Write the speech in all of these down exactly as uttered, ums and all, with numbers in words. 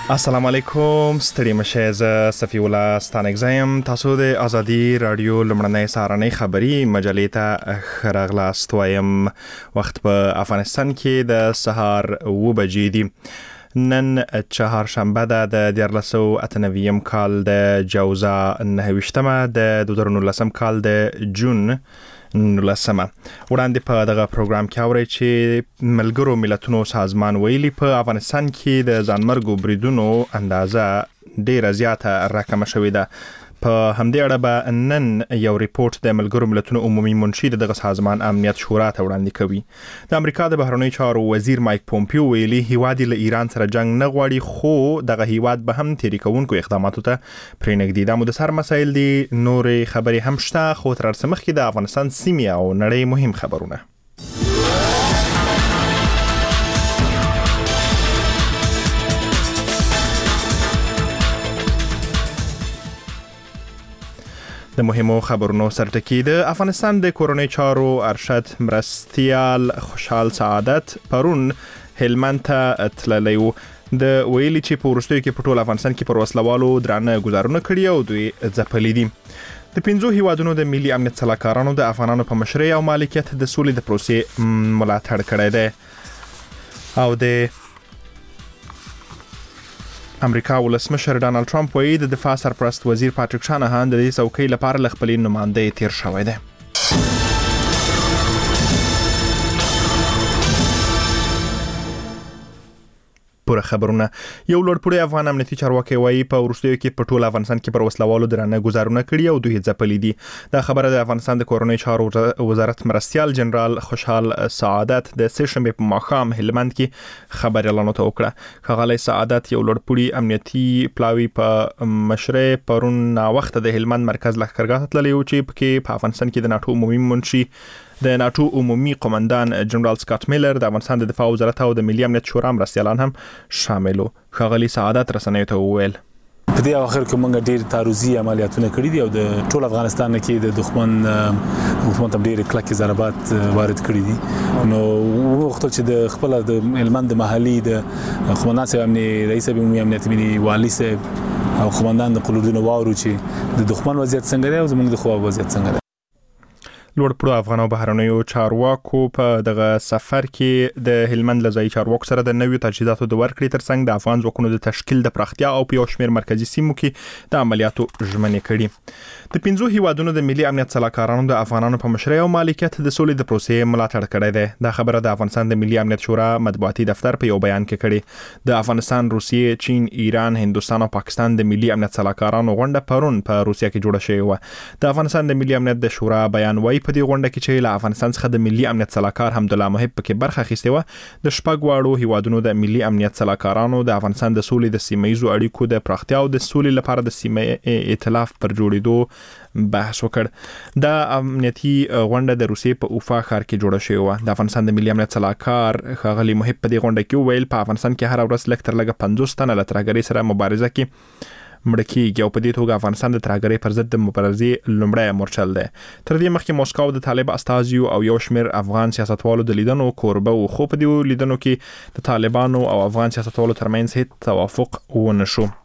السلام علیکم، ستړي مشه. زه صفی الله ستانکزایم. تاسو د ازادي رادیو لمړنۍ سهارنۍ خبری مجلې ته ښه راغلاست وایم. وخت په افغانستان کې د سهار اوه بجې دي. نن چهارشنبه ده د دیارلس سوه اته نوي کال د جوزا نهه ویشتمه د دوه زره نولسم کال د جون نولسمه. وړاندې په دغه پروګرام کې اورئ چې ملګرو ملتونو سازمان ویلي په افغانستان کې د ځانمرګو بریدونو اندازه ډیره زیاته راکمه شوې ده. په همدې اړه به نن یو ریپورت د ملګرو ملتونو عمومي منشي د دغه سازمان امنیت شورا ته وړاندې کوي. د امریکا د بهرنیو چارو وزیر مایک پومپیو ویلي هیواد له ایران سره جنگ نه غواړي، خو دغه هیواد به هم تیری کوونکو اقداماتو ته پرېنږدي. دا مو د سر مسایل دي، نورې خبرې هم شته، خو تر هر څه مخکې د افغانستان سیمې او نړۍ مهم خبرونه. د مهمو خبرونو سرټکی. د افغانستان د کورنۍ چارو ارشد مرستیال خوشحال سعادت پرون هلمند ته تللی و. د ویلي چې په وروستیو کې په ټول افغانستان کې پر وسلوالو درانه ګزارونه کړي او دوی ځپلي دي. د پنځو هیوادونو د ملي امنیت سلاکارانو د افغانانو په مشرۍ او مالکیت د سولې د پروسې ملاتړ کړی دی. او د امریکا ولسمشر ډانلډ ټرمپ وایي د دفاع سرپرست وزیر پاتریک شانهان د دې څوکۍ لپاره له خپلې نمایندګۍ تیر شوی دی. پوره خبرونه. یو لوړپوړی افغان امنیتي چارواکي وایي په وروستیو کې په ټول افغانستان کې پر وسلوالو درانه ګزارونه کړي او دوی ځپلي دي. دا خبره د افغانستان د کورنۍ چارو وزارت مرستیال جنرال خوشحال سعادت د سه شنبې په ماښام هلمند کې خبريالانو ته وکړه. ښاغلی سعادت یو لوړپوړي امنیتي پلاوی په مشرۍ پرون ناوخته د هلمند مرکز لښکرګاه ته تللی و چې پکې په افغانستان کې د ناټو عمومي منشي د ناټو عمومي قومندان جنرال سکاټ میلر، د افغانستان د دفاع وزارت او د ملي امنیت شورا مرستیالان هم شامل وو. ښاغلي سعادت رسنیو ته وویل په دې اخر کې موږ ډیر تعرضي عملیاتونه کړي دي او د ټول افغانستان کې د دښمن حکومت هم ډیر کلک ضربات وارد کړي دي. نو وخت چې د خپل د هلمند محلي د قومندان صاحب امني رئیس عمومي امنیت ملي والی صاحب او قومندان د قلودونو واورو چې د دښمن وضعیت څنګه دی او زموږ د خو وضعیت څنګه دی. لوړپوړو افغان او بهرنیو چارواکو په دغه سفر کې د هلمند لځای چارواکو سره د نویو تجهیزاتو د ورکړې ترڅنګ د افغان ځواکونو د تشکیل د پراختیا او په یو شمېر مرکزي سیمو کې د عملیاتو ژمنې کړي. د پنځو هیوادونو د ملي امنیت سلاکارانو د افغانانو په مشرۍ او مالکیت د سولې د پروسې ملاتړ کړی دی. دا خبره د افغانستان د ملي امنیت شورا مطبوعاتي دفتر په یو بیان کې کړي. د افغانستان، روسیې، چین، ایران، هندوستان او پاکستان د ملي امنیت سلاکارانو غونډه پرون په روسیه کې جوړه شوې و. د افغانستان د ملي امنیت د شورا بیان وايي په دې غونډه کې چې له افغانستان څخه د ملي امنیت سلاکار حمدالله محب پکې برخه اخیستې و. د شپږ واړو هیوادونو د ملي امنیت سلاکارانو د افغانستان د سولې د سیمه‌ییزو اړیکو د پراختیا او د سولې لپاره د سیمه ائتلاف پر جوړېدو بحث وکړ. دا امنیتي غونډه د روسیې په اوفا ښار کې جوړه شوې و. د افغانستان د ملي امنیت سلاکار ښاغلي محب په دې غونډه کې وویل په افغانستان کې هر ورځ لږ تر لږه پنځوس تنه له ترهګرۍ سره مبارزه کې مړه کیږي او په دې توګه افغانستان د ترهګرۍ پر ضد د مبارزې لومړی مورچل دی. تر دې مخکې موسکو د طالب استازیو او یو شمېر افغان سیاستوالو د لیدنو کوربه و، خو په دې لیدنو کې د طالبانو او افغان سیاستوالو ترمنځ هیڅ توافق ونه شو.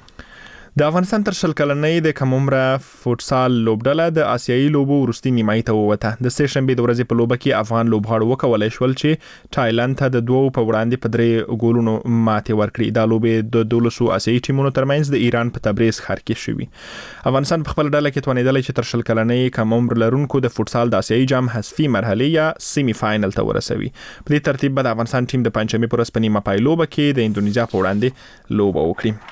د افغانستان تر شل کلنۍ د کم عمره فوټسال لوبډله د آسیایي لوبو وروستي نیمایي ته ووته. د سه شنبې د ورځې په لوبه کې افغان لوبغاړو وکولای شول چې تایلند ته د دوو په وړاندې په درې ګولونو ماتې ورکړي. دا لوبې د دولسو آسیایي ټیمونو ترمنځ د ایران په تبریز ښار کې شوي. افغانستان په خپل ډله کې توانېدلی چې تر شل کلنۍ کم عمر لرونکو د فوټسال د آسیایي جام حذفي مرحلې یا سیمی فاینل ته ورسوي. په دې ترتیب به د افغانستان ټیم د پنجشنبې په ورځ په نیمه پای لوبه کې د اندونیزیا په وړاندې لوبه وکړي.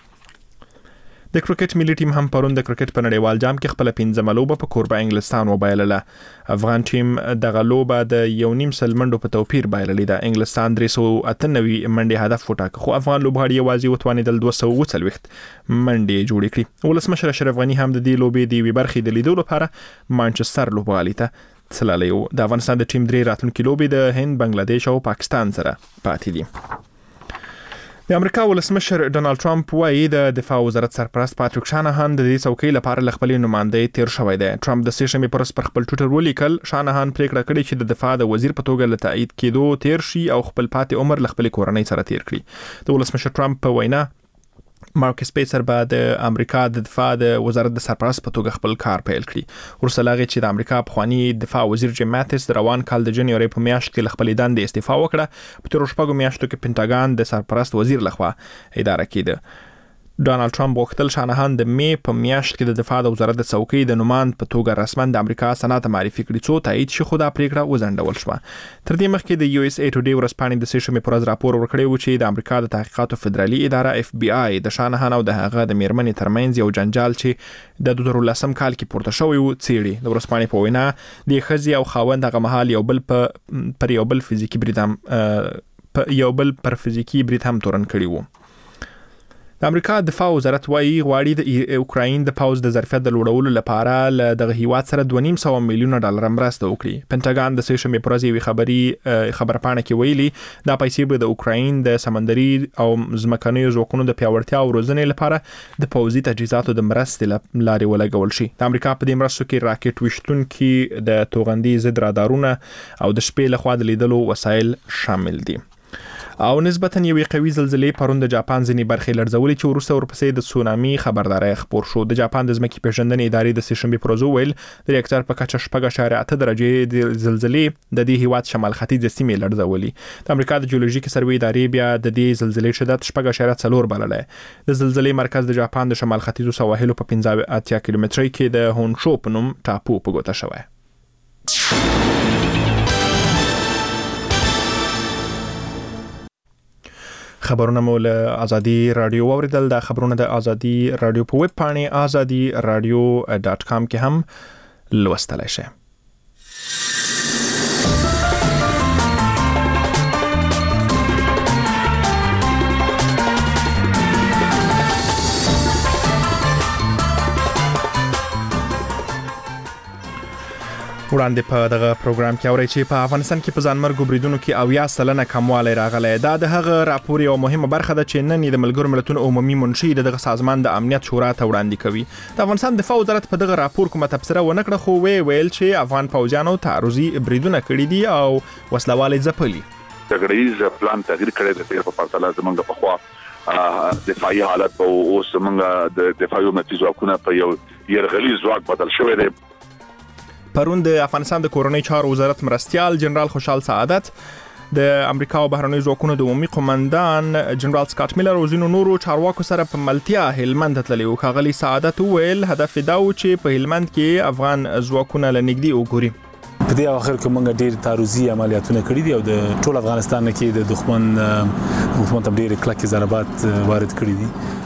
د کرکټ ملي ټیم هم پرون د کرکټ په نړیوال جام کې خپل پنځمه لوبه په کوربه انګلستان وبایلله. افغان ټیم دغه لوبه د یو نیم سل منډو په توپیر بایللې ده. انګلستان درې سوه اته نوي منډې هدف وټاکه، خو افغان لوبغاړي یوازې وتوانېدل دوه سوه اووه څلوېښت منډې جوړې کړي. ولسمشر اشرف غني هم د دې لوبې د یوې برخې د لیدو لپاره مانچستر لوبغالي ته تللی و. د افغانستان د ټیم درې راتلونکي لوبې د هند، بنگلاديش او پاکستان سره پاتې دي. د امریکا ولسمشر ډانلډ ټرمپ وایي د دفاع وزارت سرپرست پاتریک شانهان د دې څوکۍ لپاره له خپلې نمایندګۍ تیر شوی دی. ټرمپ د سه شنبې پر ورځ پر خپل ټویټر ولیکل شانهان پریکړه کړې چې د دفاع د وزیر په توګه له تایید کېدو تیر شي او خپل پاتې عمر له خپلې کورنۍ سره تیر کړي. د ولسمشر ټرمپ په وینا مارک سپیسر به د امریکا د دفاع د وزارت د سرپرست په توګه خپل کار پیل کړی. ورسره لاغي چې د امریکا پخوانی دفاع وزیر جیم ماتیس د روان کال د جنوري په میاشت کې خپل دندې استعفا وکړه. په تیر شپږو میاشتو کې پینټاګان د سرپرست وزیر لخوا اداره کېده. ډونالد ټرمپ وکتل شانهان د می په میاشت کې د دفاع د وزارت د څوکۍ د نوماند په توګه رسما د امریکا سنات معرفي کړي څو تایید شي خو دا پریکړه وزندول شو. تر دې مخکې د یو اس ای ټوډے ورځپاڼې د سې شنبې پر ورځ راپور ورکړی و چې د امریکا د تحقیقاتو فدرالي اداره اف بی آی د شانهان او د هغه د میرمنې ترمنځ یو جنجال چې د دوه هزار لسم کال کې پورته شوی و څیړي. د ورځپاڼې په وینا د خزي او خاوند هغه مهال یو بل په پر یو بل فزیکی برید هم یو بل پر فزیکی برید هم تورن کړی وو. د امریکا دفاع وزارت وايي غواړي د اوکراین د پاوز د ظرفیت د لوړولو لپاره له دغه هیواد سره دوه نیم سوه میلیونه ډالر مرسته وکړي. پینټاګان د سې شنبې پر ورځ یوې خبري خبرپاڼه کې ویلي دا پیسې به د اوکراین د سمندري او ځمکنیو ځواکونو د پیاوړتیا او روزنې لپاره د پوځي تجهیزاتو د مرستې لارې ولګول شي. د امریکا په دې مرستو کې راکټ وشتونکي د توغندي ضد رادارونه او د شپې لخوا د لیدلو وسایل شامل دي. او نسبتاً یوې قوي زلزلې پرون د جاپان ځینې برخې لړزولې چې وروسته ورپسې د سونامي خبرداري خبر شو. د جاپان د ځمکې پیژندنې ادارې د سې شنبې پر ورځ ویل د ریکټر په کچه شپږ اعشاریه اته درجې د زلزلې د دې هیواد شمال ختیځ سیمې لړزولې. د امریکا د جیولوژیکي سروې ادارې بیا د دې زلزلې شدت شپږ اعشاریه څلور بللې. د زلزلې مرکز د جاپان د شمال ختیځو سواحلو په پنځه اتیا کیلومترۍ کې د هونشو په نوم ټاپو په ګوته شوی. خبرونه مو له ازادي رادیو اوریدل. د خبرونه د ازادي رادیو په ویب پاڼې ازادي رادیو ډاټ کام کې هم لوستلای شئ. وړاندې په دغه پروګرام کې اورئ چې په افغانستان کې په ځانمرګو بریدونو کې اویا سلنه کموالی راغلی. دا د هغه راپور یو مهمه برخه ده چې نن د ملګرو ملتونو عمومي منشي دغه سازمان د امنیت شورا ته وړاندې کوي. د افغانستان دفاع وزارت په دغه راپور کومه تبصره ونه کړه خو وی ویل چې افغان پوځیانو تعرضي بریدونه کړي دي او وسلوالې ځپلي. تغریز پلان تغییر کړی دی په فاصله زمونږ په خوا دفاعي حالت او اوس زمونږ د دفاعي امنیتي ځواکونه په یو یرغلي ځواک بدل شوی دی. پرون د افغانستان د کورنۍ چارو وزارت مرستیال جنرال خوشحال سعادت د امریکا او بهرنیو ځواکونو د عمومي قومندان جنرال سکاټ میلر او ځینو نورو چارواکو سره په ملتیا هلمند ته تللی و. ښاغلي سعادت وویل هدف دا و چې په هلمند کې افغان ځواکونه له نږدې وګوري. په دې اخر کې موږ ډېر تعرضي عملیاتونه کړي دي او د ټول افغانستان کې د دښمن حکومت هم ډېر کلک ضربات وارد کړي دي.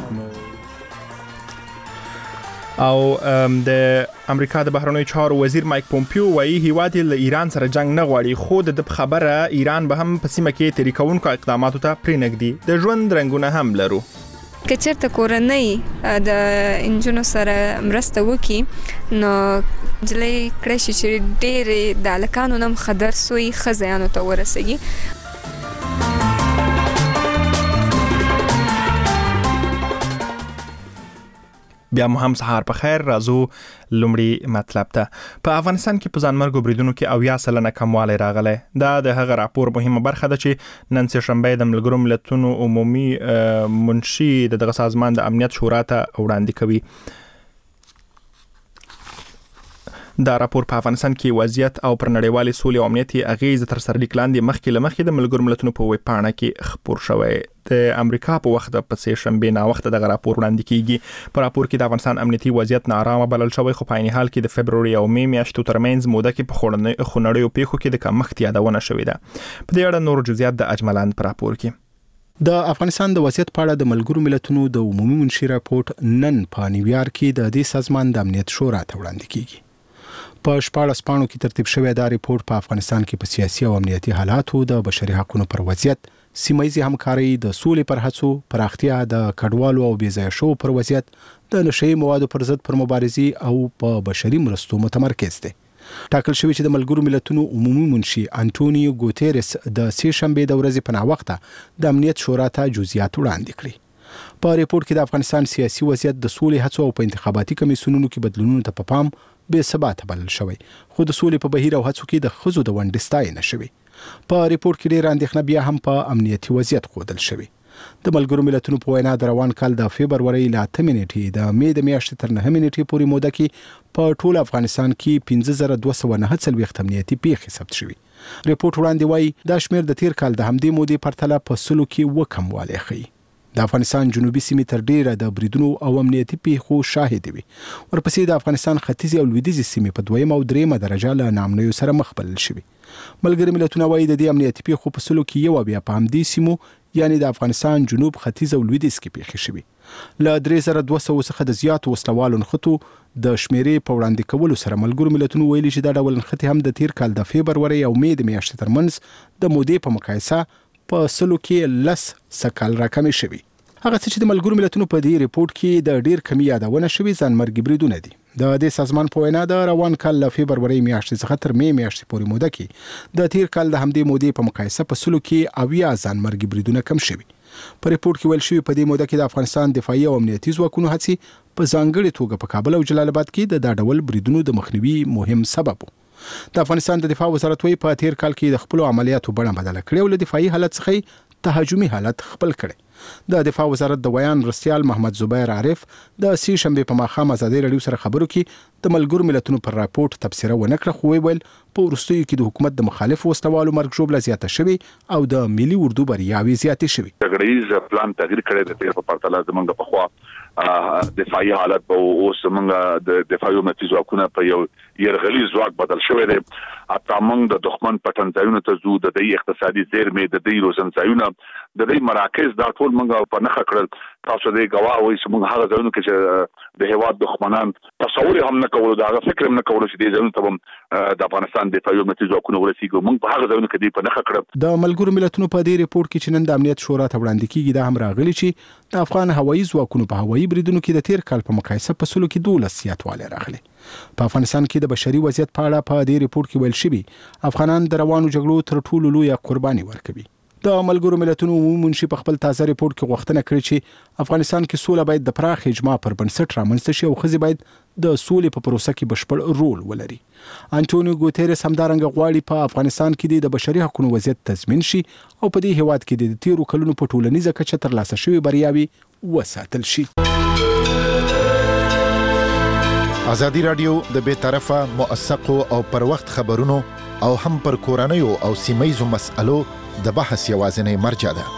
او د امریکا د بهرنیو چارو وزیر مایک پومپیو وایي هیواد له ایران سره جنگ نه غواړي خو د خبره ایران به هم په سیمه کې تحریکونکو اقداماتو ته پرېنږدي. د ژوند رنګونه هم لرو. که چېرته کورنۍ د انجونو سره مرسته وکړي نو نجلۍ کړی شي چې ډېرې د هلکانو نه هم ښه درس وایي ښه ځایانو ته ورسېږي. بیا مو هم سهار په خیر. راځو لومړی مطلب ته. په افغانستان کې په ځانمرګو بریدونو کې اویا سلنه کموالی راغلی. دا د هغه راپور مهمه برخه ده چې نن سه شنبه د ملګرو ملتونو عمومي منشي د دغه سازمان د امنیت شورا ته وړاندې کوي. دا راپور په افغانستان کې وضعیت او پر نړیوالې سولې او امنیت اغیز تر سرلیک لاندې مخکې له مخکې د ملګرو ملتونو په ویب پاڼه کې خپور شوی. د امریکا په وخت په سه شنبه نا وخت دغه راپور وړاندې کیږي. په راپور کې د افغانستان امنیتي وضعیت نارامه بلل شوی خو په عین حال کې د فبروري او می میاشتو ترمنځ موده کې په خونړیو پیښو کې د کمښت یادونه شوې ده. په دې اړه نور جزئیات د اجملان په راپور کې. د افغانستان د وضعیت په اړه د ملګرو ملتونو د عمومي منشي راپورټ نن په نیویارک کې د دې سازمان د امنیت شورا ته وړاندې کیږي. په شپاړس پاڼو کې ترتیب شوی دا ریپورت په افغانستان کې په سیاسي او امنیتي حالاتو، د بشري حقوقو پر وضعیت، سیمایي همکاري، د سولې پر هڅو، پراختیا، د کډوالو او بېځایه شو پر وضعیت، د نشئی موادو پر ضد پر مبارزې او په بشري مرستو متمرکز دی. ټاکل شوی چې د ملګرو ملتونو عمومي منشي انټونیو ګوتيرس د سه شنبه د ورځې په ناوخته د امنیت شورا ته جزئیات وړاندې کړي. په ریپورت کې د افغانستان سیاسي وضعیت، د سولې هڅو او په انتخاباتي کمیسیونونو کې بدلونونو ته په پام بې ثبات بلل شوی، خو د سولې په بهیر او هڅو کې د ښځو د ونډې ستاینه شوې. په ریپورت کې ډېر اندېښنه بیا هم په امنیتي وضعیت ښودل شوې. د ملګرو ملتونو په وینا د روان کال د فبرवरी ل اتمې نیټې د مې د میاشتې تر نهمې نیټې پورې موده کې په ټول افغانستان کې پنځه زره دوه سوه نهه څلوېښت امنیتي پیښې ثبت شوي. ریپورت وړاندې وایي دا شمېر د تیر کال د همدې مودې پرتله په سلو کې وکموالی ښیي. د افغانستان جنوبي سیمې تر ډیره د بریدونو او امنیتي پیښو شاهد وي. ورپسې د افغانستان ختیځې او لویدیځې سیمې په دویمه او دریمه درجه له ناامنیو سره مخ بلل شوي. ملګري ملتونه وایي د دې امنیتي پیښو په سلو کې یو بیا په همدې سیمو یعنی د افغانستان جنوب ختیځ او لویدیځ کې پیښې شوي. له درې زره دوه سوه څخه د زیاتو وسلوالو نښتو د شمیرې په وړاندې کولو سره ملګرو ملتونو ویلي چې دا ډول نښتې هم د تیر کال د فبرवरी او مې د میاشتې ترمنځ د مودې په مقایسه په سلو کې لس سکال راکمې شوي. هغه څه چې د ملګرو ملتونو په دې ریپورت کې د ډیر کمی یادونه شوي ځانمرګي بریدونه دي. د دې سازمان په وینا د روان کال له فبرवरी میاشتې څخه تر مې میاشتې پورې موده کې د تیر کال د همدې مودې په مقایسه په سلو کې اویا ځانمرګي بریدونه کم شوي. په ریپورت کې ویل شوي په دې موده کې د افغانستان دفاعي او امنیتي ځواکونو هڅې په ځانګړې توګه په کابل او جلال آباد کې د دا ډول بریدونو د مخنیوي مهم سبب و. د افغانستان د دفاع وزارت وایي په تیر کال کې د خپل عملیاتو بڼه بدله کړې او له دفاعي حالت څخه تهاجمي حالت خپل کړي. د دفاع وزارت د ویان رسیال محمد زبیر عارف د سې شنبې په ماښام ازادي رادیو سره خبرو کې د ملګرو ملتونو پر راپورټ تبصره ونه کړه، خو ویل په وروستیو کې د حکومت د مخالف وسلوالو مرګ ژوبله زیاته شوې او د ملي اردو بریاوې زیاتې شوې. تغییر پلان تغییر کړی د تیر په پرتله زمونږ په خوا دفاعي حالت به اوس زمونږ د دفاعي امنیتي ځواکونه په یو يرغلي ځواک بدل شوی دی. اته موږ د دښمن پټن ځایونو ته ځو، د دې اقتصادي زیرمې، د دې روزن ځایونه، د دې مراکز دا ټول موږ په نخښه کړل. تاسو دې گواه وایي چې موږ هغه ځایونو کې چې د هیواد دښمنان تصور هم نه کولو، دا فکر هم نه کولو چې دې ځایونو ته د افغانستان دفاعي امنیتي ځواکونه ورسیږي. موږ په هغه ځایونو کې دې په نخښه کړل. د ملګرو ملتونو په دې ریپورت کې چې نن د امنیت شورا ته وړاندې کیږي دا هم راغلي چې د افغان هوایي ځواکونو په هوایي بریدونو کې د تیر کال په مقایسه په سلو کې دولس زیاتوالی راغلی. په افغانستان کې د بشري وضعیت په اړه په دې ریپورت کې ویل شوي افغانان د روانو جګړو تر ټولو لویه قرباني ورکوي. د ملګرو ملتونو عمومي منشي په خپل تازه ریپورت کې غوښتنه کړې چې افغانستان کې سوله باید د پراخ اجماع پر بنسټ رامنځته شي او ښځې باید د سولې په پروسه کې بشپړ رول ولري. انټونیو ګوتيرس همدارنګه غواړي په افغانستان کې د بشري حقوقو وضعیت تضمین شي او په دې هیواد کې د تیرو کلونو په ټولنیزه کچه ترلاسه شوی بریاوي وساتل شي. ازادي رادیو د بې طرفه موثقو او پر وخت خبرونو او هم پر کورنیو او سیمایزو مسألو د بحث یوازینی مرجع ده.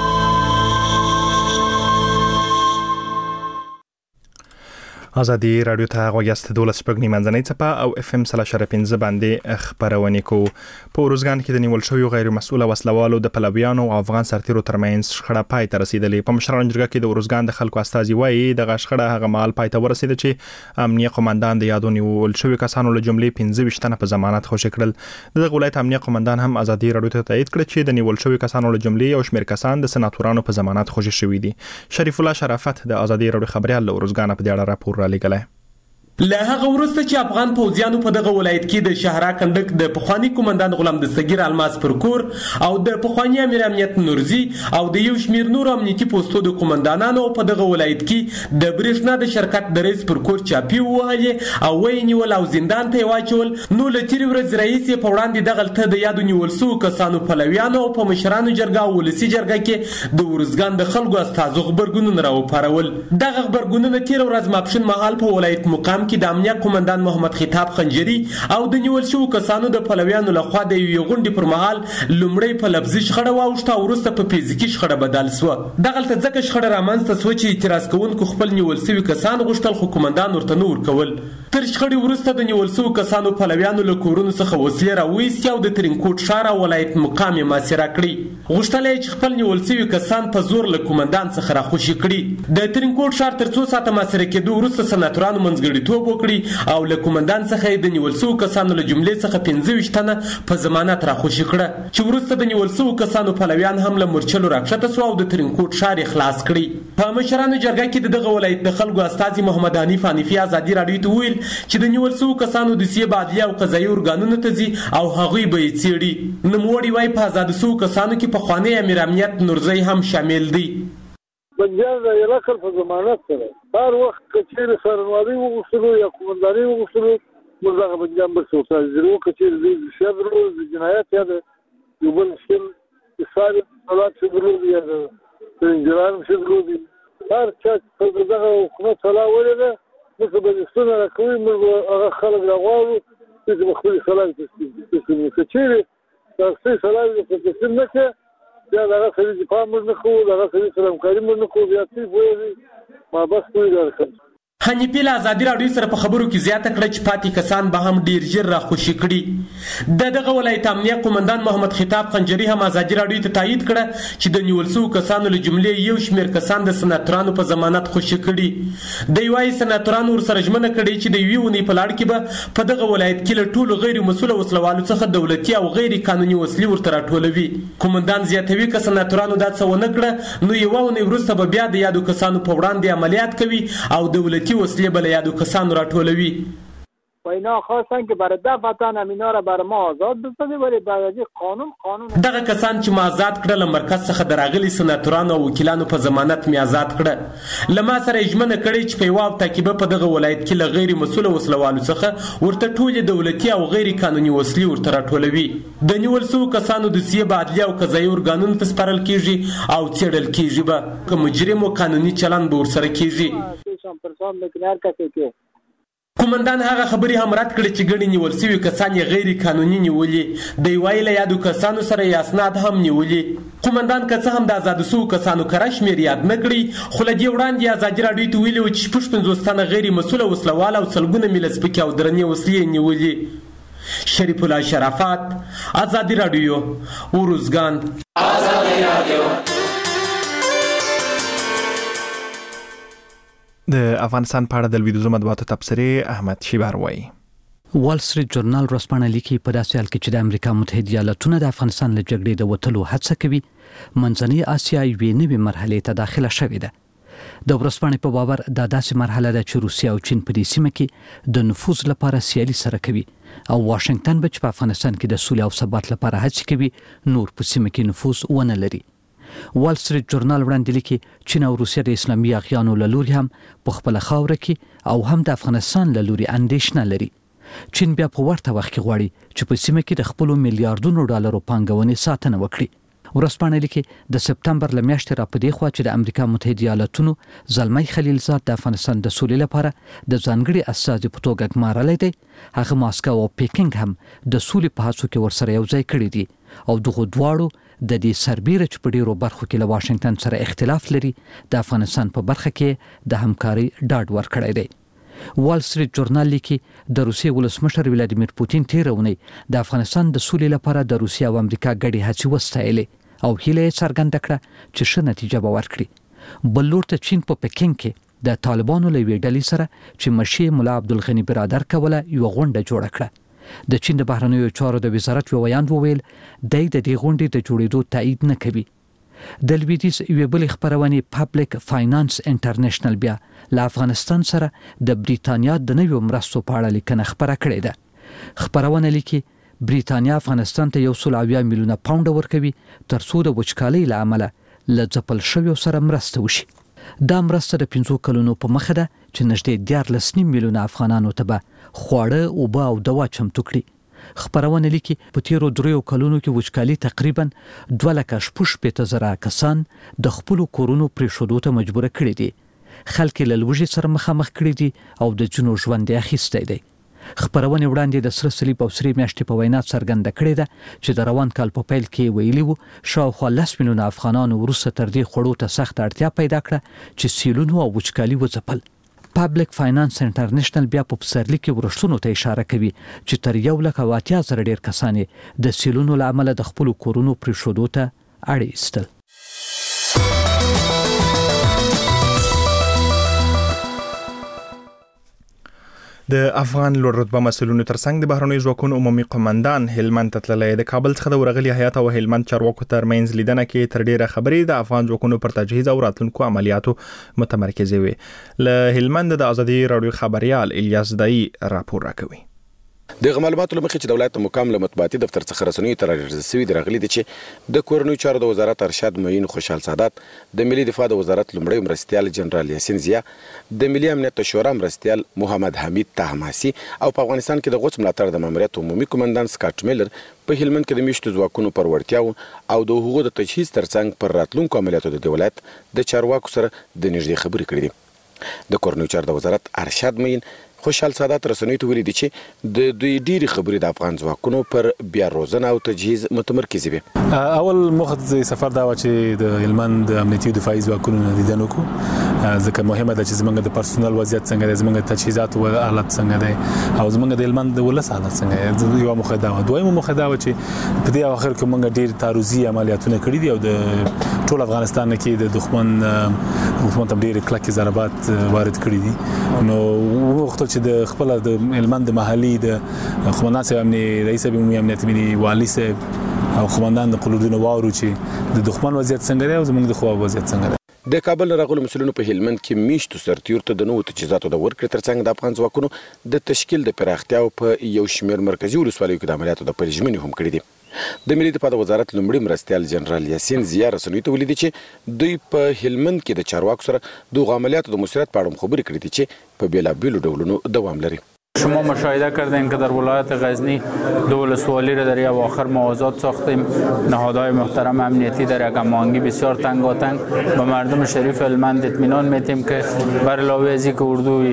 ازادي رادیو ته غوښتل دولس پګنی منځنۍ چپه او اف ام سلا شرپنځ باندې خبرونه کو. په روزګان کې د نیول شوی غیر مسؤله وسلوالو د پلویانو او افغان سرتیرو ترمنځ شخړه پای ته رسیدلې. په مشرانو جرګه کې د روزګان د خلکو استازي وایي د غشخړه هغه مال پای ته ورسید چې امنیه قومندان د یادو نیول شوی کسانو له جملې پنځه ویشت تنه په ضمانت خوشی کړل. د ولایت امنیه قومندان هم ازادي رادیو ته تایید کړ چې د نیول شوی کسانو له جملې او شمیر کسان د سناتورانو په ضمانت خوشی شوی دي. شریف الله شرافت د ازادي رادیو خبريال له روزګان په اړه راپور را لګلای. له هغه ورسته چې افغان پوځیانو په دغه ولایت کې د شهرا کندک د پخوانی کمانډان غلام دستگیر الماس پرکور او د پخوانی امیر امنیت نورزی او د یو شمیر نور امنیتي پوسټو د کمانډانانو په دغه ولایت کې د برېښنا د شرکت د رئیس پرکور چاپی وهلې او ویني ول او زندان ته واچول. نو لتیری ورځ رئیس په وړاندې دغلته د یادو نیول سو کسانو پلویانو او په مشرانو جرګه او ولسی جرګه کې د ورزګان د خلکو استازو خبرګونونه راوپارول. دغه خبرګونونه تیر ورځ ماپښین مهال په ولایت مقام کې د امنیه قومندان محمد خطاب خنجری او د نیول شو کسانو د پلویانو لخوا د یو غونډې پر مهال لومړی په لفظي شخړه واوښته او وروسته په فزیکي شخړه بدل شو. دغلته ځکه شخړه رامنځته شوه چې اعتراض کوونکو خپل نیول شوي کسان غوښتل خو قومندان ورته نه ورکول. تر شخړې وروسته د نیول شو کسانو پلویانو له کورونو څخه وسلې راویستې او د ترینکوټ ښار ولایت مقام یې محاصره کړي. غوښتل یې چې خپل نیول شوي کسان په زور له قومندان څخه راخوشي کړي. د ترینکوټ ښار تر څو ساعته محاصره کېدو وروسته سناتورانو منځګړیتوب وکړي او له قومندان څخه د نیول شو کسانو له جملې څخه پنځه ویشت تنه په ضمانت راخوشي کړه چې وروسته د نیول شو کسانو پلویان هم له مرچلو راکښته شو او د ترینکوټ ښار خلاص کړي. په مشرانو جرګه کې دغه ولایت د خلکو استازي محمد حنیف حنیفي ازادي رادیو ته ویل چې د نیول شو کسانو د سیاسي عدالت او قضایي ارګانونو ته ځي او هغوی به یې څېړي. نوموړي وایي په آزاد شو کسانو کې پخوانی امیر امنیت نورزی هم شامل دی. بنجان د علاقې په ضمانت سره هر وخت کچېر سرنوالي وغوښتلو یا قومنداني وغوښتلو موږ هغه بنجان به څوک زیرو کچېر د شبرو د جنایت یا د یو بل شل اصال صلات شبرو یا د انجران شدلو دي هر چا په دغه حکومت سلا ولګه نو به د سونه راکوي موږ هغه خلک راغواړو چې خپل خلک تسلیم کړي تاسو سلام دې تسلیم نه کړئ بیا دغه سړي دفاع موږ نه کوو دغه سړي سره همکاري موږ نه کوو بیا څه وایي ما بس کوی درکړم حنیفي له ازادي راډیو سره په خبرو کې زیاته کړه چې پاتې کسان به هم ډیر ژر راخوشي کړي د دغه ولایت امنیه قومندان محمد خطاب خنجري هم ازادي راډیو ته تایید کړه چې د نیول شوو کسانو له جملې یو شمېر کسان د سناتورانو په ضمانت خوشي کړي د یوای سناتورانو ورسره ژمنه کړې چې د یوې اونۍ په لړ کې به په دغه ولایت کې له ټولو غیر مسؤله وسلوالو څخه دولتي او غیر قانوني وسلې ورته راټولوي قومندان زیاتوي که سناتورانو دا څه ونه کړه نو یوه اونۍ وروسته به بیا د یادو کسانو په وړاندې عملیات کوي او دولتي وسلې بله یادو کسانو راټولوي و اینا خواستن که برای دفعتن همینا را برای ما آزاد بسازی ولی بعد از قانون قانون دغه کسان چې ما آزاد کړه له مرکز څخه د راغلي سناتورانو او وکیلانو په ضمانت می آزاد کړه له ما سره ژمنه کړې چې په یوه هفته کې به په دغه ولایت کې له غیر مسؤله وسلوالو څخه ورته ټولې دولتي او غیر قانوني وسلې ورته راټولوي د نیول شوو کسانو دوسیې به عدلي او قضایي ارګانونو ته سپارل کیږي او څېړل کیږي به که مجرم و قانوني چلند به ورسره کیږي قومندان هغه خبرې هم رد کړې چې ګڼې نیول شوي کسان یې غیر قانوني نیولي د یوای له یادو کسانو سره یې اسناد هم نیولي قومندان که څه هم د ازادو شوو کسانو کره شمېر یاد نه کړي خو له دې وړاندې ازادي راډیو ته ویلي وو چې شپږ پنځوس تنه غیر مسؤله وسلوال او سلګونه میله سپکې او درنې وسلې یې نیولي شریف الله شرافت ازادي راډیو ورزګان ازادي راډیو د افغانستان په اړه د لویدیځو مطبوعاتو تبصرې احمد شیبر وایي وال سټریټ جورنال ورځپاڼه لیکي په داسې حال کې چې د امریکا متحده ایالاتونو د افغانستان له جګړې د وتلو هڅه کوي منځنۍ اسیا یوې نوې مرحلې ته داخله شوې ده د ورځپاڼې په باور دا داسې مرحله ده چې روسیه او چین په دې سیمه کې د نفوذ لپاره سیالي سره کوي او واشنگټن به چې په افغانستان کې د سولې او ثبات لپاره هڅې کوي نور په سیمه کې نفوذ ونه لري وال سټریټ جورنال وړاندې لیکي چین او روسیه د اسلامي اغیانو له لوري هم په خپل خاوره کې او هم د افغانستان له لوري اندېښنه لري چین بیا په ورته وخت کې غواړي چې په سیمه کې د خپل میلیارډونو ډالرو پانګونې ساتنه وکړي ورځپاڼه لیکي د سپتمبر له میاشتې را پدې خوا چې د امریکا متحده ایالاتونو زلمی خلیلزاد د افغانستان د سولې لپاره د ځانګړي استازي په توګه ګمارلی دی هغه ماسکو او پیکینګ هم د سولې په هڅو کې ورسره یو ځای کړي دي او دغه دواړو د دې سربېره چې په ډیرو برخو کې له واشنگټن سره اختلاف لري د افغانستان په برخه کې د همکاري ډاډ ورکړی دی وال سټریټ جورنال لیکي د روسیې ولسمشر ولادیمیر پوتین تیر اونۍ د افغانستان د سولې لپاره د روسیې او امریکا ګډې هڅې وستایلې او هیله یې څرګنده کړه چې ښه نتیجه به ورکړي بل لور ته چین په پکینګ کې د طالبانو له یوې ډلې سره چې مشیر ملا عبدالغني برادر کوله یوه غونډه جوړه کړه د چین د بهرنیو چارو د وزارت یو ویاند وویل دی د دې غونډې د جوړېدو تایید نه کوي د لویدیځ یوې بلې خپرونې پابلیک فاینانس انټرنیشنل بیا له افغانستان سره د بریتانیا د نویو مرستو په اړه لیکنه خپره کړې ده خپرونه لیکي بریتانیا افغانستان ته یو سل اویا میلیونه پاونډ ورکوي تر څو د وچکالۍ له امله له ځپل شویو سره مرسته وشي دا مرسته د پنځو کلونو په مخه ده چې نږدې دیارلس نیم میلیونه افغانانو ته به خواړه اوبه او دوا چمتو کړي خپرونه لیکي په تیرو دریو کلونو کې وچکالي تقریبا دوه لکه شپږ شپېته زره کسان د خپلو کورونو پرېښودو ته مجبوره کړي دي خلک یې له لوږې سره مخامخ کړي دي او د ځینو ژوند یې اخیستی دی خپرونې وړاندې د سره صلیب او سرې میاشتې په وینا څرګنده کړې ده چې د روان کال په پیل کې ویلي وو شاوخوا لس میلیونه افغانانو وروسته تر دې خوړو ته سخت اړتیا پیدا کړه چې سیلونو او وچکالي وځپل پابلیک فاینانس انټرنیشنل بیا په پسرلي کې ورښتونو ته اشاره کوي چې تر یو لک او اتیا زره ډېر کسان د سیلونو له امله د خپلو کورونو پرېښودو ته اړ ایستل د افغان لوړ رتبه مسؤلینو ترڅنګ د بهرنیو ځواکونو عمومي قومندان هلمند ته تللی د کابل څخه د ورغلي هیات او هلمند چارواکو ترمنځ لیدنه کې تر ډیره خبرې د افغان ځواکونو پر تجهیز او راتلونکو عملیاتو متمرکزې وي له هلمند د ازادي راډیو خبريال الیاس دای راپور راکوي د معلوماتو لمخې چې دولت مقام له مطبوعاتي دفتر څخه رسنیو ته راغلي د راغلي دي چې د کورنیو چارو د وزارت ارشاد معین خوشحال سادات، د ملي دفاع د وزارت لومړی مرستیال جنرال یاسین زیا، د ملي امنیت شورا مرستیال محمد حمید طهماسي او په افغانستان کې د غوڅ ملاتړ د ماموریت عمومي قومندان سکاټ میلر په هلمند کې د میشتو ځواکونو پر وړتیاو او د حقوقو د تجهیز ترڅنګ پر راتلونکو عملیاتو د ولایت د چارواکو سره د نږدې خبرې کړې دي. د کورنیو چارو د وزارت ارشاد معین خوشحال سادات رسنیو ته ویلي دي چې د دوی ډېری خبرې د افغان ځواکونو پر بیا روزنه او تجهیز متمرکز وي. اول موخه د سفر دا و چې د هلمند امنیتي او دفاعي ځواکونو دیدن وکړو، ځکه مهمه ده چې زمونږ د پرسونل وضعیت څنګه دی، زمونږ د تجهیزات او حالت څنګه دی او زمونږ د هلمند د ولس حالت څنګه دی. یو موخه دا و. دویمه موخه دا و چې په دې اخر کې موږ ډېر تعرضي عملیاتونه کړي دي او د ټول افغانستان کې د دښمن حکومت هم ډېر کلکې ضربات وارد کړي دي. نو وخت چې د خپل د هلمند محلي د قومندان صاحب امني رئیس عمومي امنیت ملي والي صاحب او قومندان د قلودونو واورو چې د دښمن وضعیت څنګه دی او زموږ د خو وضعیت څنګه دی. د کابل راغلو مسولینو په هلمند کې میشتو سرتیور ته د نوو تجهیزاتو د ورکړې ترڅنګ د افغان ځواکونو د تشکیل د پراختیا په یو شمېر مرکزي ولسوالیو کې د عملیاتو د پیل ژمنې هم کړې دي. د ملي دفاع د وزارت لومړي مرستیال جنرال یاسین زیا رسنیو ته ویلي دي چې دوی په هلمند کې د چارواکو سره د عملیاتو د مسرت په اړه خبرې کړې دي چې په بیلابیلو ډولونو دوام لري. شما مشاهده کردین که در ولایت غزنی دو ولسوالی را در یک آخر موازات ساختیم. نهادهای محترم امنیتی در یک هماهنگی بسیار تنگاتنگ به مردم شریف هلمند اطمینان میتیم که بر علاوه از اینکه اردوی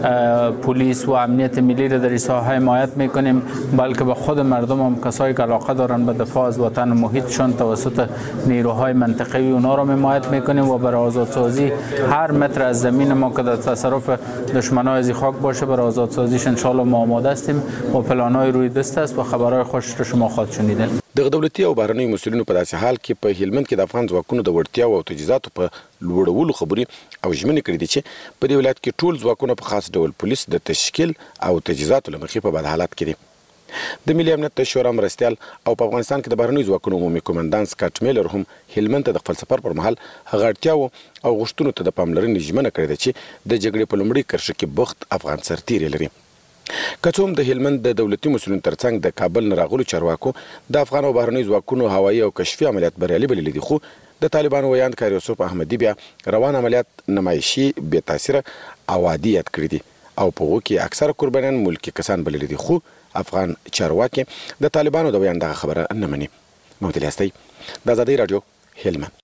پلیس و امنیت ملی را در ساحه حمایت میکنیم، بلکه به خود مردم هم کسایی که علاقه دارن به دفاع از وطن و محیطشان توسط نیروهای منطقوی اونا را حمایت میکنیم و برای آزادسازی هر متر از زمین ما که در تصرف دشمنای از خاک باشه برای آزادسازیش ان شاء الله ما آماده هستیم و پلان‌های روی دست است و خبرهای خوش رو شما خواهید شنیدن. د دولتي او بهرنیو مسولینو په داسې حال کې په هلمند کې د افغان ځواکونو د وړتیاو او تجهیزاتو په لوړولو خبرې او ژمنې کړې دي چې په دې ولایت کې ټول ځواکونه په خاص ډول پولیس د تشکیل او تجهیزاتو له مخې په بد حالت کې دي. د ملي امنیت شورا مرستیال او په افغانستان کې د بهرنیو ځواکونو عمومي قومندان سکاټ میلر هم هلمند ته د خپل سفر پر مهال هغه اړتیاو او غوښتنو ته د پاملرنې ژمنه کړې ده چې د جګړې په لومړي کرښه کې بوخت افغان سرتیري لري. که څه هم د هلمند د دولتي مسولینو ترڅنګ د کابل نه راغلو چارواکو د افغان او بهرنیو ځواکونو هوایي او کشفي عملیات بریالي بللي دي، خو د طالبانو ویاند کار یوسف احمدي بیا روان عملیات نمایشي بې تاثیره او عادي یاد کړي دي او په هغو کې اکثره قربانیان ملکي کسان بللي دي، خو افغان چارواکي د طالبانو د ویاند دغه خبره نه مني. محمد الیاستی، د ازادي رادیو، هلمند.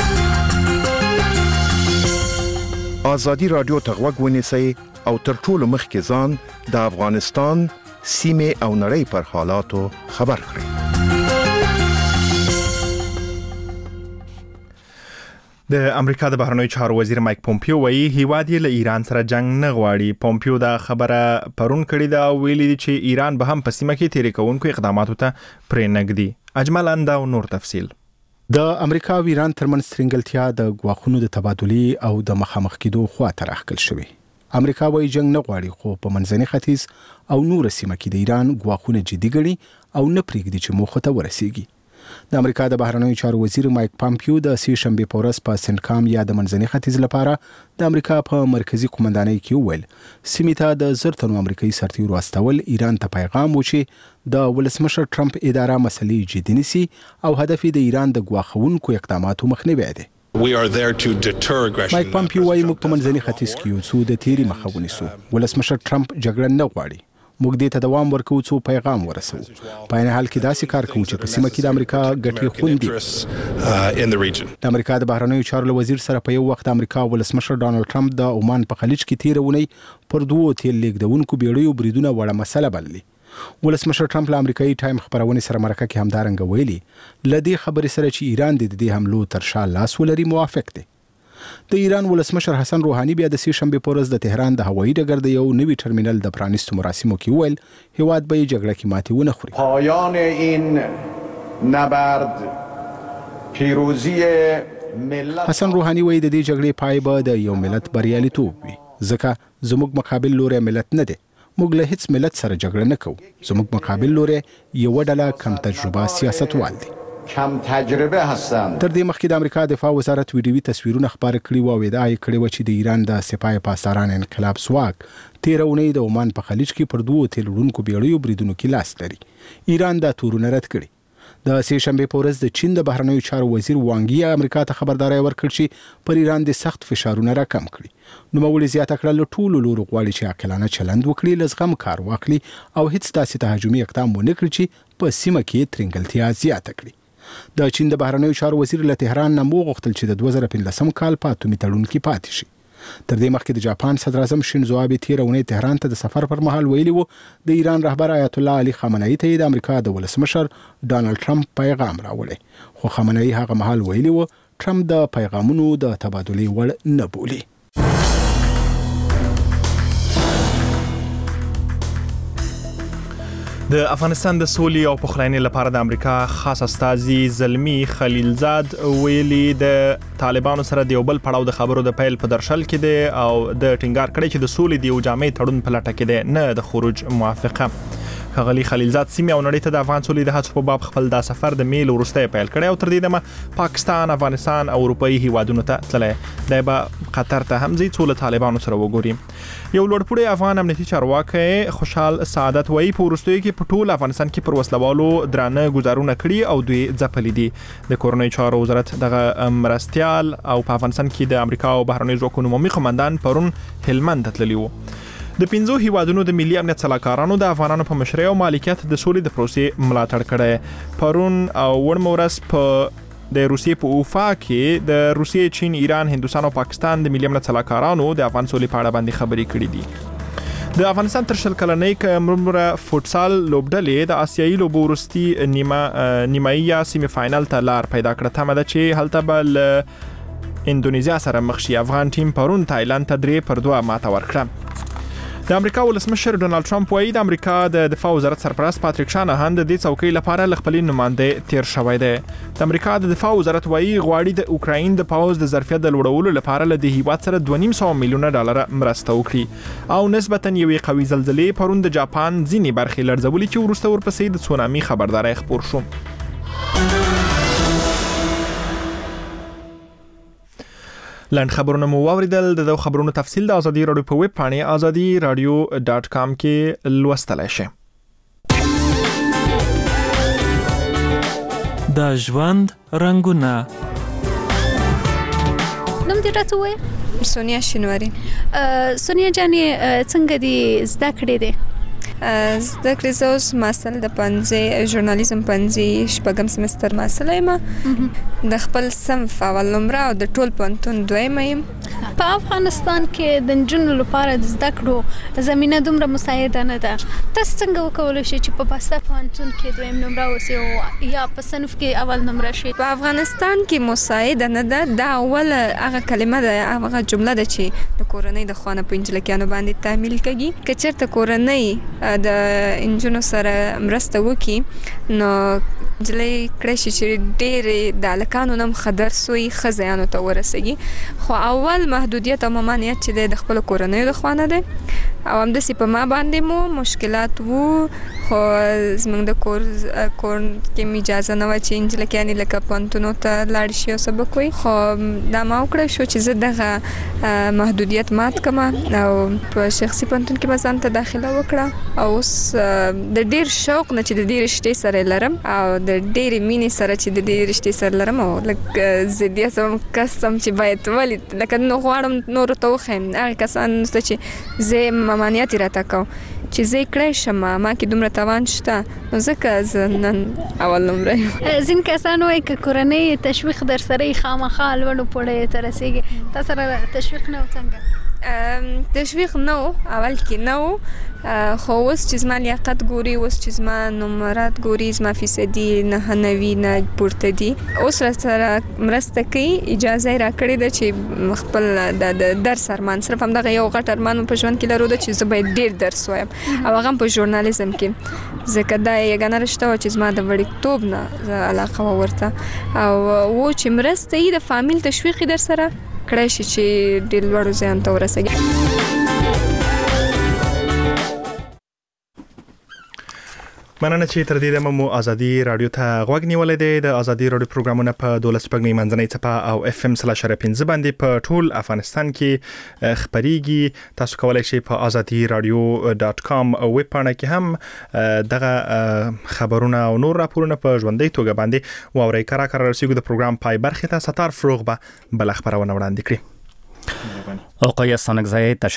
ازادي رادیو ته غوږ ونیسئ او تر ټولو مخکې ځان د افغانستان سیمې او نړۍ پر حالاتو خبر کړئ. د امریکا د بهرنیو چارو وزیر مایک پومپیو وایي هیواد یې له ایران سره جنگ نه غواړي. پومپیو دا خبره پرون کړې ده او ویلي دي چې ایران به هم په سیمه کې تیرې کوونکو اقداماتو ته پرې نږدي. اجمل انده او نور تفصیل. د امریکا او ایران ترمنځ ترنګلتیا د غواخونو د تبادلې او د مخامخ کېدو خوا ته راخکل شوې. امریکا وايي جنگ نه غواړي، خو په منځني ختیځ او نور سیمه کې د ایران غواخونه جدي ګڼي او نه پرېږدي چې موخه ته ورسیږي. د امریکا د بهرنیو چارو وزیر مایک پامپیو د سې شنبې په ورځ په سنکام یا د منځني ختیځ لپاره د امریکا په مرکزی قومندانۍ کې وویل سیمې ته د زر تنو امریکایي سرتیرو استول ایران ته پیغام و چې د ولسمشر ټرمپ اداره مسلې جدي نیسي او هدف یې د ایران د غواخونکو اقداماتو مخنیوی دی. مایک پامپیو وايي موږ په منځني ختیځ کې یو څو د تیری مخه ونیسو. ولسمشر ټرمپ جګړه نه غواړي. موږ دې ته دوام ورکوو څو پیغام ورسوو. په عین حال کې داسې کار کوو چې په سیمه کې د امریکا ګټې خوندي. د امریکا د بهرنیو چارو وزیر سره په یو وخت امریکا ولسمشر ډانلډ ټرمپ د عمان په خلیج کې تیر ونی پر دوو تیل لیږدونکو بیړیو بریدونه وړه مسله بللي. ولسمشر ټرمپ له امریکایي ټایم خبرونې سره مرکه کې همدارنګه ویلي لدې خبرې سره چې ایران د دې حملو تر شا لاس ولري موافق دی. د ایران ولسمشر حسن روحاني بیا د سې شنبې په ورځ د تهران د هوایي ډګر د یو نوي ټرمینل د پرانیستو مراسمو کې وویل هیواد به یې جګړه کې ماتې ونه خوري. پایان این نبرد پیروزی ملت. حسن روحاني وایي د دې جګړې پای به د یو ملت بریالیتوب وي ځکه زموږ مقابل لوری ملت نه دی. موږ له هیڅ ملت سره جګړه نه کوو. زموږ مقابل لوری یو ډله کم تجربه سیاستوال دی. کم تجربه هستند. تر دې مخکې د امریکا دفاع وزارت ویډیوي تصویرونه خبر کړي وو او ادعا یې کړې و چې د ایران د سپاه پاسداران انقلاب ځواک تیر اونۍ د عمان په خلیج کې پر دوو تیل وړونکو بیړیو بریدونو کې لاس لري. ایران دا تورونه رد کړي. د سې شنبې په ورځ د چین د بهرنیو چارو وزیر وانګ یي امریکا ته خبرداري ورکړه چې پر ایران د سخت فشارونه راکم کړي. نو مولې زیاته کړه له ټولو لورو غواړي چې عاقلانه چلند وکړي، لزغم کار واخلي او هیڅ داسې تهاجمي اقدام ونه کړي چې په سیمه کې ترنګلتیا زیاته کړي. د چین د بهرنیو چارو وزیر له تهران نه مو غوښتل چې د دوه زره پنځلسم کال په اتمي تړون کې پاتې شي. تر دې مخکې د جاپان صدر اعظم شینزو آبه تیر اونۍ تهران ته د سفر پر مهال ویلي وو د ایران رهبر آیت الله علي خامنه‌ای ته د امریکا د ولسمشر ډانلډ ټرمپ پیغام راوړی، خو خامنه‌ای هغه مهال ویلي وو ټرمپ د پیغامونو د تبادلې وړ نه بولي. د افغانستان د سولې او پخلاینې لپاره د امریکا خاص استازي زلمی خلیلزاد ویلي د طالبانو سره د یو بل پړاو د خبرو د پیل په درشل کې دی او د ټینګار کړی چې د سولې د یو جامع تړون په لټه کې دی، نه د خروج موافقه. ښاغلي خلیلزاد سیمه او نړۍ ته د افغان سولې د هڅو په باب خپل دا سفر د میل وروسته پیل کړی او تر دې دمه پاکستان، افغانستان او اروپایي هیوادونو ته تللی دی، به قطر ته هم ځي څو له طالبانو سره وګوري. یو لوړپوړی افغان امنیتي چارواکي خوشحال سعادت وایي په وروستیو کې په ټول افغانستان کې پر وسلوالو درانه ګزارونه کړي او دوی ځپلي دي. د کورنۍ چارو وزارت دغه مرستیال او په افغانستان کې د امریکا او بهرنیو ځواکونو عمومي قومندان پرون هلمند ته تللی وو. د پنځو هیوادونو د ملي امنیت سلاکارانو د افغانانو په مشرۍ او مالکیت د سولې د پروسې ملاتړ کړی. پرون او وړم ورځ په د روسیې په اوفا کې د روسیې، چین، ایران، هندوستان او پاکستان د ملي امنیت سلاکارانو د افغان سولې په اړه باندې خبرې کړې دي. د افغانستان تر شل کلنۍ کمرمره فوټسال لوبډلې د آسیایي لوبو وروستي نیمه نیمایي سیمه فاینل ته لار پیدا کړه. تمه ده چې هلته به له اندونیزیا سره مخ شي. افغان ټیم پرون تایلند ته درې پر دوه ماته ورکړه. د امریکا ولسمشر ډونالد ټرمپ وایي د امریکا د دفاع وزارت سرپرست پاتریک شانهان د دې څوکۍ لپاره ل خپل نماینده تیر شوی دی. د امریکا د دفاع وزارت وایي غواړي د اوکراین د پاوز د ظرفیت د لوړولو لپاره له د هیواد سره دوه نیم سوه میلیونه ډالر مرسته وکړي او نسبتا یوې قوي زلزلې پرون د جاپان ځینې برخې لړزولې چې وروسته ورپسې د تسونامي خبرداري خپور شو. لاند خبرونه مو واوریدل. د خبرونو تفصیل د ازادي رادیو په ویب پاڼې ازادي رادیو ډاټ کام کې لوستلای شئ. د ژوند رنگونه. نوم دې راته ووایه. سونیا شینواری. سونیا جانې څنګه دې زده کړې دي؟ زده کړې زه اوس محصل د پنځه ژورنالیزم پنځه شپږم سمستر محصل یم. د خپل صنف اول نمره او د ټول پوهنتون دویمه یم. په افغانستان کې د نجونو لپاره د زده کړو زمینه دومره مساعده نه ده. تاسو څنګه وکولی شئ چې په بسته پوهنتون کې دویم نمره اوسئ او یا په صنف کې اول نمره شئ؟ په افغانستان کې مساعده نه ده. دا اول هغه کلمه ده، هغه جمله ده چې د کورنۍ د خوا نه په نجلکیانو باندې تعمیل کېږي. که چېرته کورنۍ د انجونو سره مرسته وکړي نو نجلۍ کړی شي چې ډېرې د هلکانو نه هم ښه درس وایي، ښه ځایانو ته ورسېږي. خو اول محدودیت او ممانعت چې دی د خپلو کورنیو د خوا نه دی او همداسې په ما باندې مو مشکلات وو. خو زموږ د کور کور کې مې اجازه نه وه چې نجلکیانې لکه پوهنتونو ته لاړې شي او سبق وایي. خو دا ما وکړی شو چې زه دغه محدودیت مات کړم او په شخصي پوهنتون کې به ځان ته داخله وکړه او اوس د ډېر شوق نه چې د دې رشتې سره لرم او د ډېرې مینې سره چې د دې رشتې سره لرم او لږ ضدیت هم کس هم چې باید ولې لکه نو غواړم نورو ته وښیم هغې کسان ته چې زه ممانعت یې راته کوم چې زه یې کړی شم، ما کې دومره توان شته نو ځکه زه نن اول نمره یم. ځینې کسان وایي که کورنۍ تشویق در سره یې خامخا لوړو پوړیو ته رسېږي. تا سره تشویق نه و څنګه؟ تشویق نه و، اول کې نه و، خو اوس چې زما لیاقت ګوري، اوس چې زما نمرات ګوري، زما فیصدي نه نوي نه پورته دي، اوس را سره مرسته کوي. اجازه یې راکړې ده چې خپل د درس ارمان، صرف همدغه یو غټ ارمان په ژوند کې لرو ده چې زه باید ډېر درس وایم او هغه هم په ژورنالیزم کې، ځکه دا یګانه رشته وه چې زما د وړکتوب نه علاقه وه ورته او و چې مرسته یې د فامیل تشویق یې در سره کړی شي چې ډېر لوړو ځایونو ته ورسېږي. مننه چې تر دې دمه مو ازادي رادیو ته غوږ نیولې دی. د ازادي رادیو پروګرامونه په دولس پګنی منځنۍ څپه او اف ام سلاش پنځه باندې په ټول افغانستان کې خبريږي. تاسو کولای شئ په ازادي رادیو ډاټ کام ویب پاڼه کې هم دغه خبرونه او نور راپورونه په ژوندۍ توګه باندې واورئ. کارا کار رسیدو د پروګرام پای برخه ته ستار فروغ به بل خبرونه وړاندې کړي. آقای سانکزای